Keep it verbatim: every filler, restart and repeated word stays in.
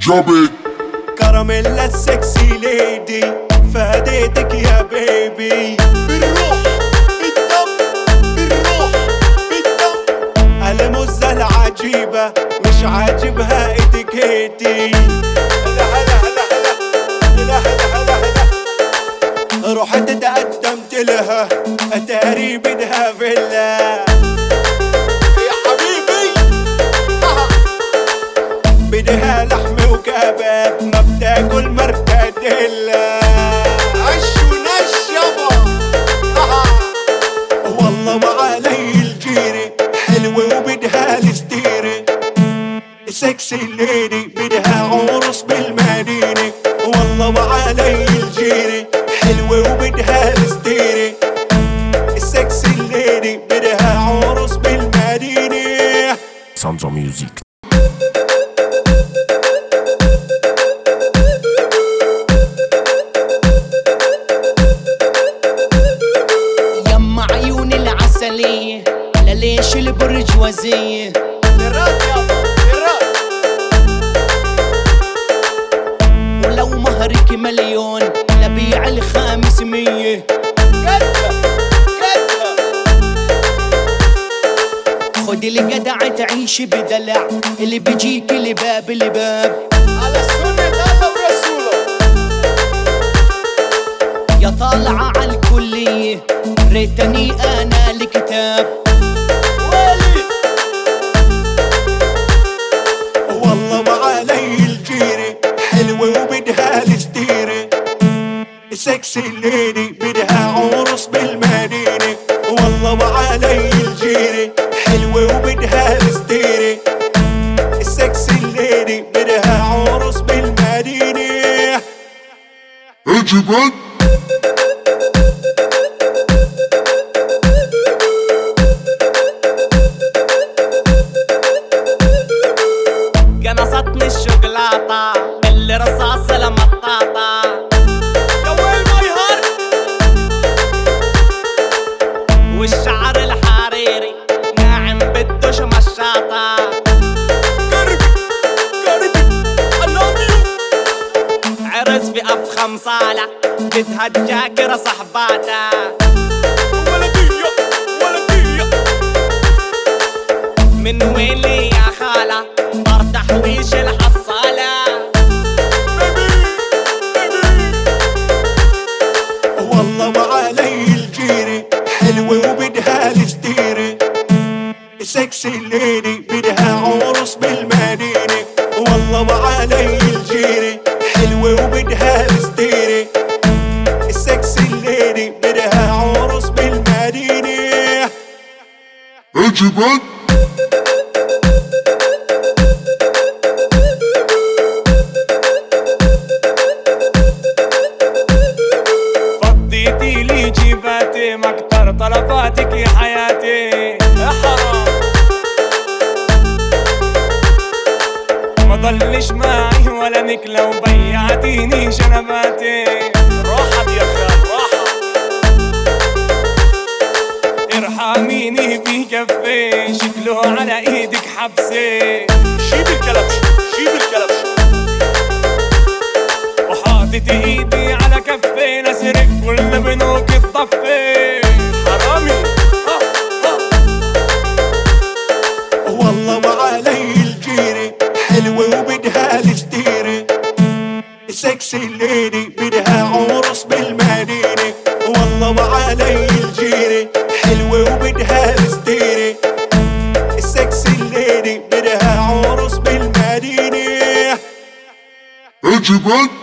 جابت كراميلا السكسي ليدي فاديتك يا بيبي. بالروح بالدم بالروح بالدم المزة العجيبة مش عاجبها اتيكيتي. هلا هلا هلا هلا هلا هلا هلا رحت تقدمت لها اتاري بدها فيلا يا حبيبي. بدها لحمة وكباب ما بتاكل مرتديلا. عش ونش يابا والله ما علي الجيري حلوة وبدها الستيري. سكسي ليدي بدها عرس بالمدينة. والله ما علي الجيري حلوة وبدها الستيري. السكسي ليدي بدها عرس بالمدينة. ساندرا ميوزيك. يما عيون العسلية لليش البرجوازية. للرات يابا للرات. ولو مهرك مليون لبيع الخامس مية. كدها كدها خدي الجدع تعيش بدلع اللي بيجيك لباب لباب. على سنة الله ورسوله. يا طالعة عالكلية ريتني انا الكتاب. ويلي والله ما علي الجيري حلوة وبدها الستيري. سكسي ليدي بدها عرس بالمدينة. والله ما علي الجيري حلوة وبدها الستيري. السكسي ليدي بدها عرس بالمدينة. اجبت قنصتني الشوكولاتة بالرصاص المطاطة. يا ويل ماي هارت. والشعر الحريري ناعم بدوش مشاطة. قربي قربي I love you. عرس في أفخم صالة بدها الجاكرة صحباتها. ولدية ولدية من ويلي يا خالة طار تحويش الحصالة. والله ما علي الجيري حلوة وبدها الستيري. سكسي ليدي بدها عرس بالمدينة. والله ما علي الجيري حلوة وبدها الستيري. السكسي ليدي بدها عرس بالمدينة. اجبت فضيتي لي جيباتي ما اكتر طلباتك يا حياتي. يا حرام ما ضلش معي ولا نكلة وبيعتيني شنباتي. راحت يا خال راحت. ارحميني بكفي شكله على ايدك حبسي. شيب الكلبش شيب الكلبش. وحاطط ايدي على كفي نسرق كل بنوك الطفي. حرامي ها ها. والله ما علي الجيري حلوة وبدها الستيري. سكسي ليدي بدها عرس بالمدينة. والله ما علي الجيري حلوة وبدها الستيري. السكسي ليدي بدها عرس بالمدينة. اجبت